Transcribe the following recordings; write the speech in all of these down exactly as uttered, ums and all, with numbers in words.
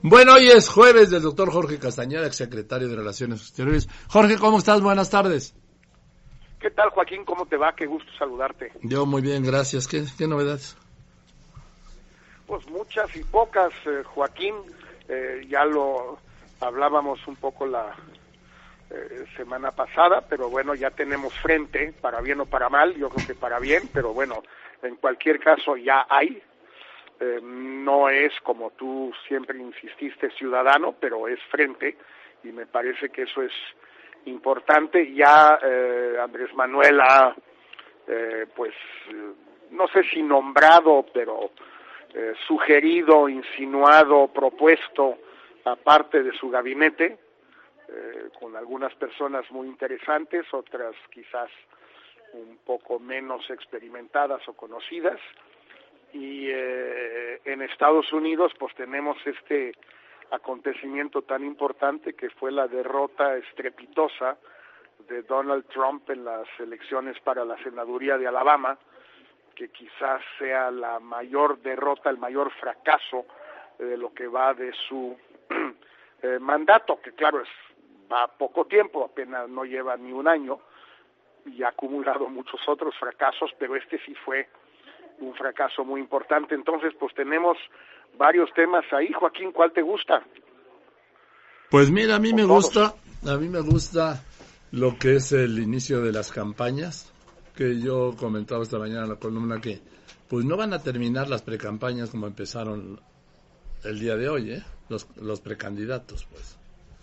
Bueno, hoy es jueves del doctor Jorge Castañeda, exsecretario de Relaciones Exteriores. Jorge, ¿cómo estás? Buenas tardes. ¿Qué tal, Joaquín? ¿Cómo te va? Qué gusto saludarte. Yo muy bien, gracias. ¿Qué, qué novedades? Pues muchas y pocas, eh, Joaquín. Eh, ya lo hablábamos un poco la eh, semana pasada, pero bueno, ya tenemos frente, para bien o para mal, yo creo que para bien, pero bueno, en cualquier caso ya hay. Eh, no es, como tú siempre insististe, ciudadano, pero es frente, y me parece que eso es importante. Ya eh, Andrés Manuel ha, eh, pues, no sé si nombrado, pero eh, sugerido, insinuado, propuesto a parte de su gabinete, eh, con algunas personas muy interesantes, otras quizás un poco menos experimentadas o conocidas. Y eh, en Estados Unidos pues tenemos este acontecimiento tan importante que fue la derrota estrepitosa de Donald Trump en las elecciones para la senaduría de Alabama, que quizás sea la mayor derrota, el mayor fracaso de lo que va de su eh, mandato, que claro, es va poco tiempo, apenas no lleva ni un año, y ha acumulado muchos otros fracasos, pero este sí fue un fracaso muy importante. Entonces, pues tenemos varios temas ahí. Joaquín, ¿cuál te gusta? Pues mira, a mí ¿O me todos? gusta, a mí me gusta lo que es el inicio de las campañas, que yo comentaba esta mañana en la columna que pues no van a terminar las precampañas como empezaron el día de hoy, ¿eh? Los, los precandidatos, pues.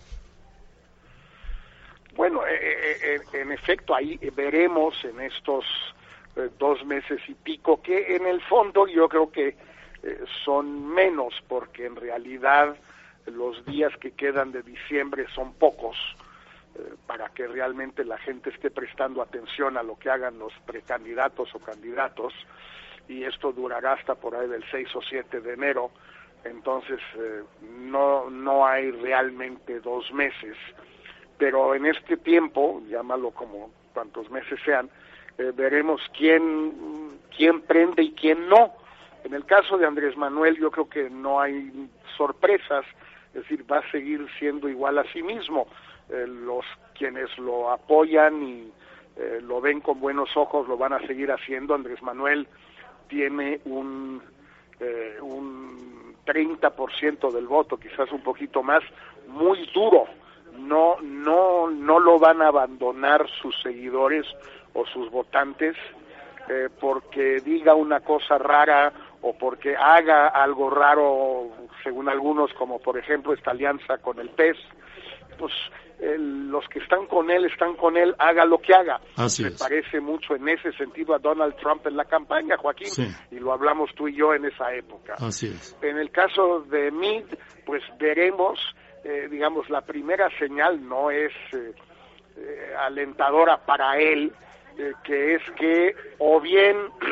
Bueno, eh, eh, en efecto, ahí veremos en estos eh, dos meses y pico que en el fondo yo creo que eh, son menos, porque en realidad los días que quedan de diciembre son pocos eh, para que realmente la gente esté prestando atención a lo que hagan los precandidatos o candidatos, y esto durará hasta por ahí del seis o siete de enero. Entonces eh, no no hay realmente dos meses. Pero en este tiempo, llámalo como cuantos meses sean, eh, veremos quién quién prende y quién no. En el caso de Andrés Manuel yo creo que no hay sorpresas, es decir, va a seguir siendo igual a sí mismo. Eh, los quienes lo apoyan y eh, lo ven con buenos ojos lo van a seguir haciendo. Andrés Manuel tiene un eh, un treinta por ciento del voto, quizás un poquito más, muy duro. No, no, no lo van a abandonar sus seguidores o sus votantes eh, porque diga una cosa rara o porque haga algo raro, según algunos, como por ejemplo esta alianza con el P E S. Pues eh, los que están con él, están con él, haga lo que haga. Así Me es. parece mucho en ese sentido a Donald Trump en la campaña, Joaquín, Sí. y lo hablamos tú y yo en esa época. Así es. En el caso de Meade, pues veremos. Eh, digamos, la primera señal no es eh, eh, alentadora para él, eh, que es que o bien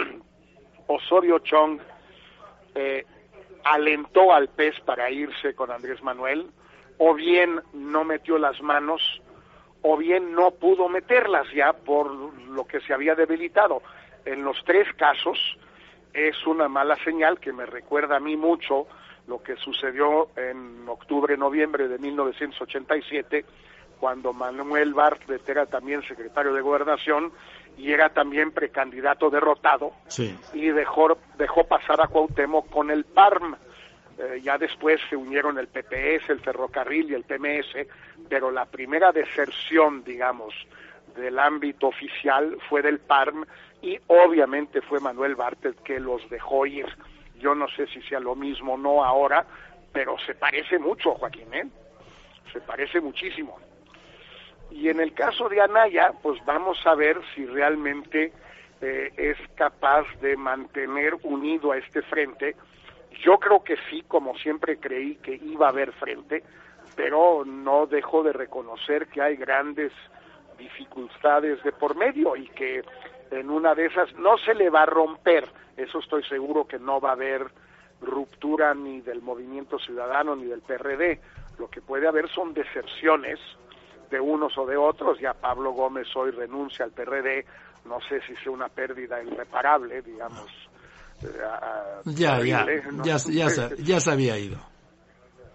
Osorio Chong eh, alentó al P E S para irse con Andrés Manuel, o bien no metió las manos, o bien no pudo meterlas ya por lo que se había debilitado. En los tres casos es una mala señal que me recuerda a mí mucho lo que sucedió en octubre-noviembre de mil novecientos ochenta y siete, cuando Manuel Bartlett era también secretario de Gobernación y era también precandidato derrotado, Sí. y dejó, dejó pasar a Cuauhtémoc con el P A R M. Eh, ya después se unieron el P P S, el Ferrocarril y el P M S, pero la primera deserción, digamos, del ámbito oficial fue del P A R M, y obviamente fue Manuel Bartlett que los dejó ir. Yo no sé si sea lo mismo o no ahora, pero se parece mucho, Joaquín, ¿eh? Se parece muchísimo. Y en el caso de Anaya, pues vamos a ver si realmente eh, es capaz de mantener unido a este frente. Yo creo que sí, como siempre creí que iba a haber frente, pero no dejo de reconocer que hay grandes dificultades de por medio y que en una de esas no se le va a romper. Eso estoy seguro, que no va a haber ruptura ni del Movimiento Ciudadano ni del P R D. Lo que puede haber son deserciones de unos o de otros. Ya Pablo Gómez hoy renuncia al P R D, no sé si sea una pérdida irreparable, digamos. Eh, Ya, ya, horrible, ¿no? ya, ya, se- ya se había ido.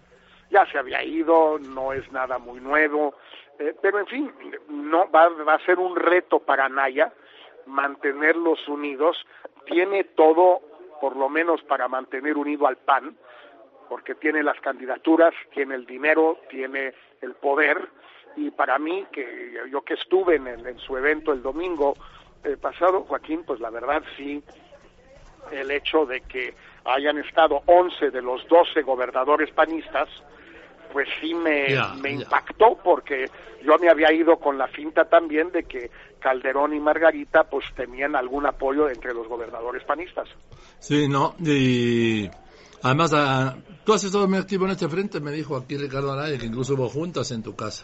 ya se había ido, no es nada muy nuevo, eh, pero en fin, no va, va a ser un reto para Anaya mantenerlos unidos. Tiene todo, por lo menos para mantener unido al P A N, porque tiene las candidaturas, tiene el dinero, tiene el poder, y para mí, que yo que estuve en, el, en su evento el domingo eh, pasado, Joaquín, pues la verdad sí, el hecho de que hayan estado once de los doce gobernadores panistas, pues sí me, yeah, me yeah. impactó, porque yo me había ido con la finta también de que Calderón y Margarita pues tenían algún apoyo entre los gobernadores panistas. Sí, no, y además a, tú has estado muy activo en este frente, me dijo aquí Ricardo Anaya, que incluso hubo juntas en tu casa.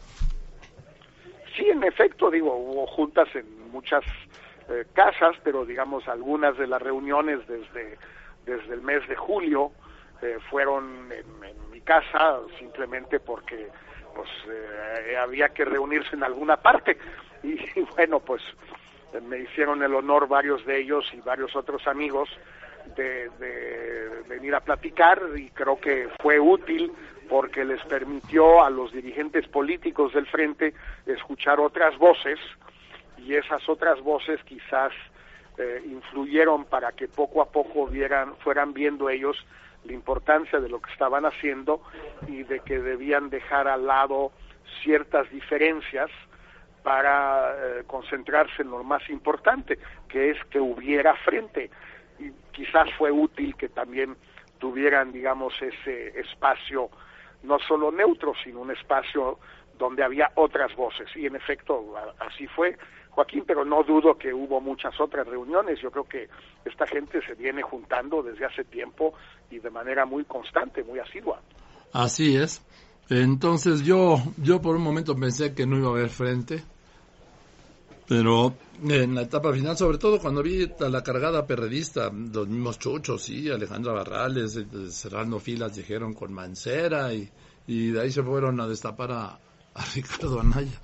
Sí, en efecto, digo, hubo juntas en muchas eh, casas, pero digamos algunas de las reuniones desde, desde el mes de julio eh, fueron en, en mi casa, simplemente porque pues eh, había que reunirse en alguna parte, y, y bueno, pues eh, me hicieron el honor varios de ellos y varios otros amigos de, de venir a platicar, y creo que fue útil porque les permitió a los dirigentes políticos del frente escuchar otras voces, y esas otras voces quizás eh, influyeron para que poco a poco vieran, fueran viendo ellos la importancia de lo que estaban haciendo y de que debían dejar al lado ciertas diferencias para eh, concentrarse en lo más importante, que es que hubiera frente. Y quizás fue útil que también tuvieran, digamos, ese espacio no solo neutro, sino un espacio donde había otras voces, y en efecto así fue, Joaquín, pero no dudo que hubo muchas otras reuniones. Yo creo que esta gente se viene juntando desde hace tiempo y de manera muy constante, muy asidua. Así es. Entonces yo yo por un momento pensé que no iba a haber frente, pero en la etapa final, sobre todo cuando vi a la cargada perredista, los mismos chuchos, sí, Alejandra Barrales, cerrando filas, dijeron con Mancera, y, y de ahí se fueron a destapar a, a Ricardo Anaya.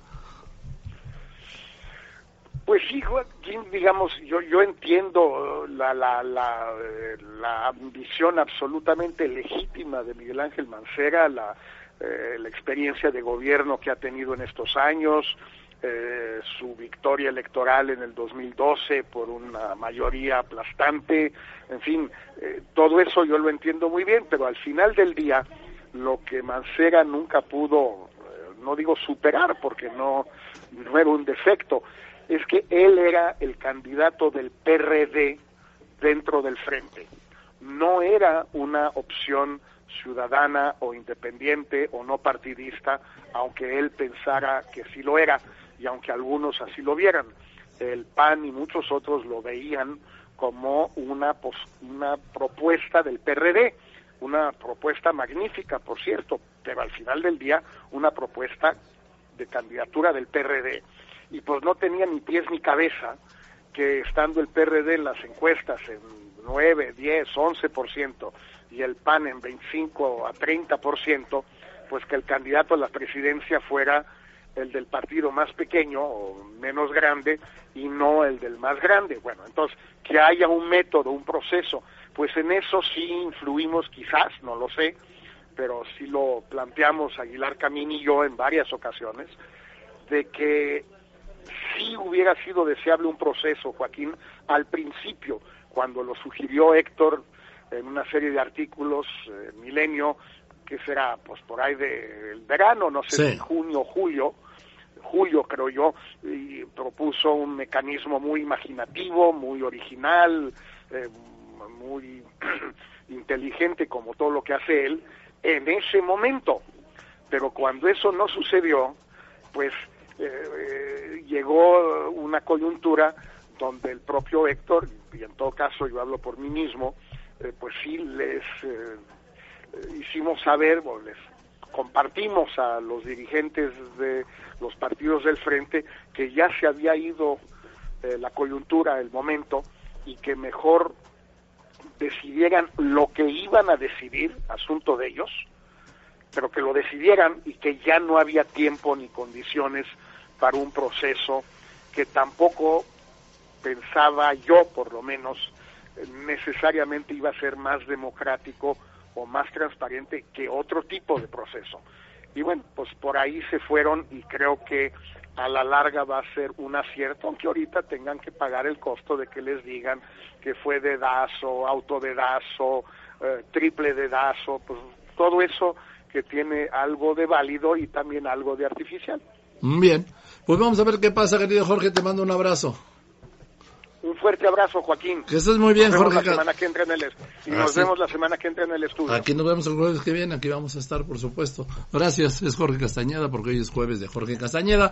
Pues sí, Joaquín, digamos, yo yo entiendo la la la, la ambición absolutamente legítima de Miguel Ángel Mancera, la, eh, la experiencia de gobierno que ha tenido en estos años, eh, su victoria electoral en el dos mil doce por una mayoría aplastante, en fin, eh, todo eso yo lo entiendo muy bien, pero al final del día, lo que Mancera nunca pudo, eh, no digo superar, porque no, no era un defecto, es que él era el candidato del P R D dentro del frente. No era una opción ciudadana o independiente o no partidista, aunque él pensara que sí lo era, y aunque algunos así lo vieran. El P A N y muchos otros lo veían como una, una propuesta del P R D, una propuesta magnífica, por cierto, pero al final del día una propuesta de candidatura del P R D. Y pues no tenía ni pies ni cabeza que, estando el P R D en las encuestas en nueve, diez, once por ciento y el P A N en veinticinco a treinta por ciento, pues que el candidato a la presidencia fuera el del partido más pequeño o menos grande y no el del más grande. Bueno, entonces, que haya un método, un proceso, pues en eso sí influimos quizás, no lo sé, pero sí lo planteamos Aguilar Camín y yo en varias ocasiones, de que sí hubiera sido deseable un proceso, Joaquín, al principio, cuando lo sugirió Héctor en una serie de artículos, eh, Milenio, que será pues por ahí del verano, no sé, sí. si junio o julio, julio creo yo, y propuso un mecanismo muy imaginativo, muy original, eh, muy inteligente, como todo lo que hace él, en ese momento. Pero cuando eso no sucedió, pues Eh, eh, llegó una coyuntura donde el propio Héctor, y en todo caso yo hablo por mí mismo, eh, pues sí les eh, hicimos saber, o les compartimos a los dirigentes de los partidos del frente que ya se había ido eh, la coyuntura, el momento, y que mejor decidieran lo que iban a decidir, asunto de ellos, pero que lo decidieran, y que ya no había tiempo ni condiciones para un proceso que tampoco pensaba yo, por lo menos, necesariamente iba a ser más democrático o más transparente que otro tipo de proceso. Y bueno, pues por ahí se fueron y creo que a la larga va a ser un acierto, aunque ahorita tengan que pagar el costo de que les digan que fue dedazo, autodedazo, eh, triple dedazo, pues todo eso que tiene algo de válido y también algo de artificial. Bien, pues vamos a ver qué pasa, querido Jorge, te mando un abrazo. Un fuerte abrazo, Joaquín. Que estés muy bien, nos vemos Jorge. La semana que entra en el est- y nos Así. vemos la semana que entra en el estudio. Aquí nos vemos el jueves que viene, aquí vamos a estar, por supuesto. Gracias, es Jorge Castañeda, porque hoy es jueves de Jorge Castañeda.